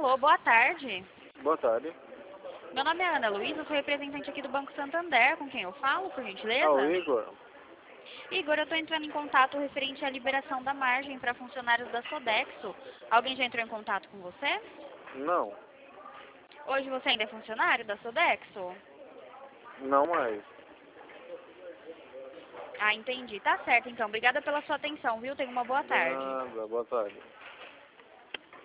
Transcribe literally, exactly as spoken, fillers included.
Alô, boa tarde. Boa tarde. Meu nome é Ana Luísa, sou representante aqui do Banco Santander, com quem eu falo, por gentileza? Ah, o Igor? Igor, eu estou entrando em contato referente à liberação da margem para funcionários da Sodexo. Alguém já entrou em contato com você? Não. Hoje você ainda é funcionário da Sodexo? Não mais. Ah, entendi. Tá certo, então. Obrigada pela sua atenção, viu? Tenha uma boa tarde. Nada, boa tarde.